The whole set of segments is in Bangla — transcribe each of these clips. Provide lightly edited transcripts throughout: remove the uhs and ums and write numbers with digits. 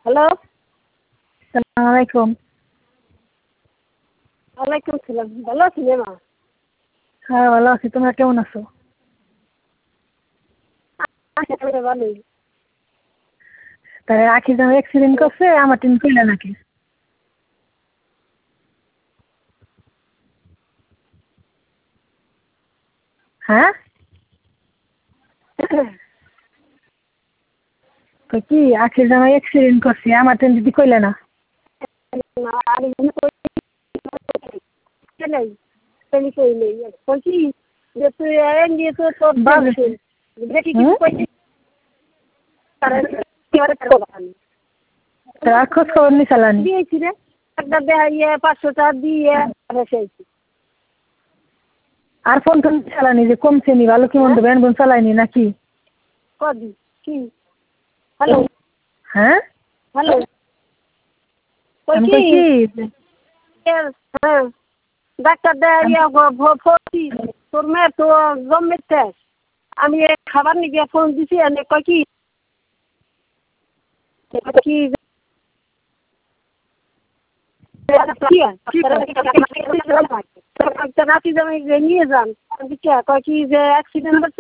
হ্যালো, সালাম আলাইকুম। ওয়ালাইকুম সালাম। ভালো আছেন মা? হ্যাঁ ভালো আছি, তোমরা কেমন আছো? আচ্ছা, ভালোই। তাই আখি যেন অ্যাক্সিডেন্ট করছে, আমার টিম কইলে নাকি? হ্যাঁ তো কি আখি যেন অ্যাক্সিডেন্ট করছে, আমার টিম দিদি কইলে না? আমি নাই, আমি কই নেই। বলছি যে তুই নিয়ে তো তোর বাজে। দেখি কিছু কইছি। তারা খোঁজ খবর নি চালানি? দিয়েছি রে, একটা দেখাইয়ে 500 টাকা দিয়ে রেখেছি। আর ফোন টোন চালানি যে কমছে নি, ভালো কি মন্দ ব্যান বোন চালাইনি নাকি? কদি কি? হ্যালো হ্যাঁ হ্যালো, আমি কই কই কি? কি হ্যাঁ, ডাক্তার দেখাইয়া ভর্তি, তোর মেয়ে তো জন্মেছে। আমি খাবার নিয়ে ফোন দিছি, এনে কয় কি কি নাতি জামাই নিয়ে যান। কয় কি যে অ্যাক্সিডেন্ট হচ্ছে,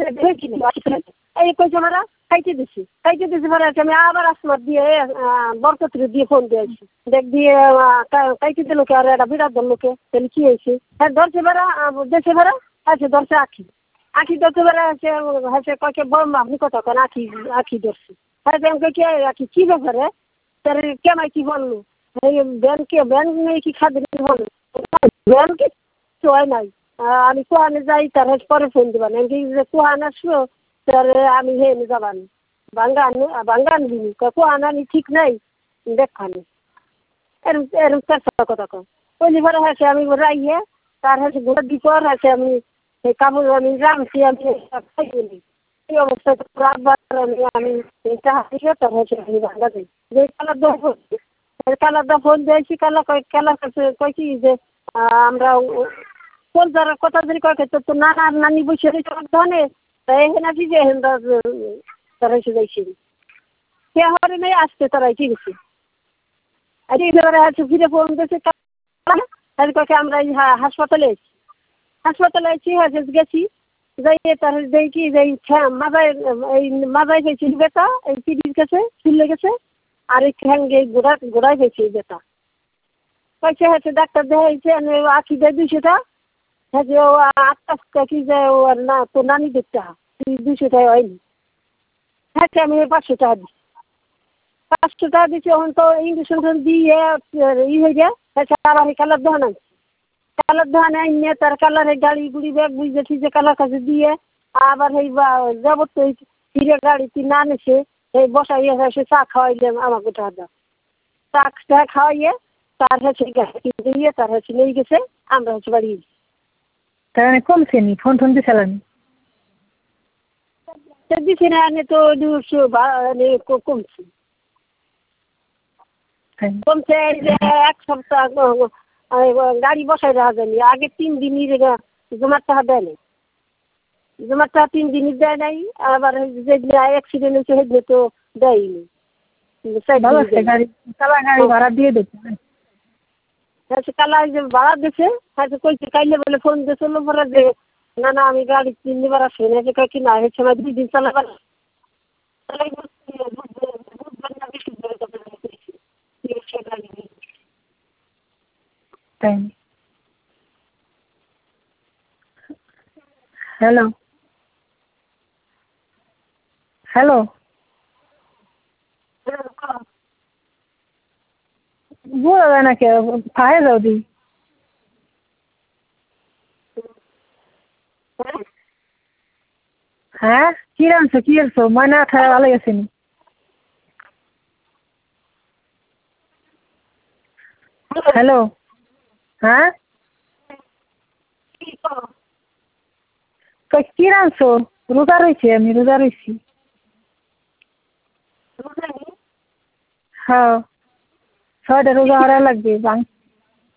এই কইছে মারা খাইতে দিছি মারা। আমি আবার আসমার দিয়ে বরকতির দিয়ে ফোন দিয়েছি, দেখ দিয়ে খাইতে দিল কে, আর একটা বিরাট লোকে তাহলে কি হয়েছে। হ্যাঁ ধরছে বেড়া, দেশে বেড়া আছে, ধরছে আখি ধরতে বেড়া আছে। হচ্ছে কয়েকে বম আপনি কত কেন আখি ধরছি। হ্যাঁ ব্যাংকে কে আখি কি ব্যাপারে, তার কেমাই কি বললো ব্যাংক নেই কি খাদ্য বলো ব্যাংকে হয় নাই। আমি কোহানে যাই, তার পরে ফোন দিবান যে কোহান আসলো, তার আমি হেনে যাবানি বাঙ্গা আনবিনি কোহান আনি ঠিক নাই দেখানি। এরম এরম কথা কম ওই পরে হয়েছে। আমি রাইয়ে তার হচ্ছে গোড়া দিপর আছে, আমি সেই কাপড় আমি রামছি, আমি খাইনি এই অবস্থায় আমি তার হচ্ছে আমি বাঙ্গা দিই যে কালারটা ফোন দিয়েছি। কালার কাছে কয় কি যে আমরা কোন যারা কথা যদি কয় তো নানা নানি বসে ধনে এখানে আছি যে তারা এসে যাইছি সে হরে নেই আসতে তারা ঠিক আছে। আর এবারে আছে ফিরে ফোন দিয়েছে কয়েকে আমরা এই হাসপাতালে এসেছি। হ্যাঁ গেছি যাই তার দেখি যে মাজায় এই মাজায় গেছি বেটা, এই পিড়ির কাছে ছিলে গেছে, আর এই ঠ্যাঙ্গে গোড়ায় গেছে বেটা। কয়েছে হচ্ছে ডাক্তার দেখাইছে আখি দেয় 200 টাকা। হ্যাঁ যে ও 8টা কি যায় ও আর না তো নানি দেখতে 200 টাকা হয়নি। হ্যাঁ আমি 500 টাকা দিচ্ছি। 500 টাকা দিচ্ছি, এখন তো ইঞ্জেকশন দিয়ে হয়ে যায়। আর আমি কালার দোকান আনছি, কালার দোকানে আনিয়ে তার কালারের গাড়ি গুড়ি ব্যাগ বুঝেছি যে কালার কাছে দিয়ে আবার এই যাবত তো ফিরে গাড়িতে না নেছে এই বসাইয়ে সে চা খাওয়াইলে আমাকে টাকা দাও। চা খাওয়াইয়ে তার হচ্ছে দিয়ে তার হচ্ছে নিয়ে গেছে, আমরা হচ্ছে বাড়ি তার মানে কমছে নি, ফোন টোন দিয়ে চালানি? দিছি না এনে তো 200 কমছে এই যে 1 সপ্তাহ গাড়ি বসাই রাখা যায়নি। আগে 3 দিনই জমার টাকা দেয় নাই, জমার টাকা 3 দিনই দেয় নাই। আবার যেগুলো অ্যাক্সিডেন্ট হয়েছে সেগুলো তো দেয়নি। ভালো আছে, গাড়ি চালা গাড়ি ভাড়া দিয়ে দিতে। কালা যে ভাড়া দিছে হয়তো কইছে কাইলে বলে ফোন দিয়েছিল পরে যে না না আমি গাড়ি 3 দিবার আসে না যে কয় কি না হচ্ছে না 2 দিন চালাবার তাই? হ্যালো হ্যালো, বোঝা যায় না কে ফাহে যাও দি। হ্যাঁ কি রানছো কি করছো, ময়না খাওয়া ভালো গেছে নি? হ্যালো হ্যাঁ তো কি রানছো? রোজা রয়েছি, আমি রোজা রয়েছি। হ্যাঁ 6টা রোজা হারা লাগবে।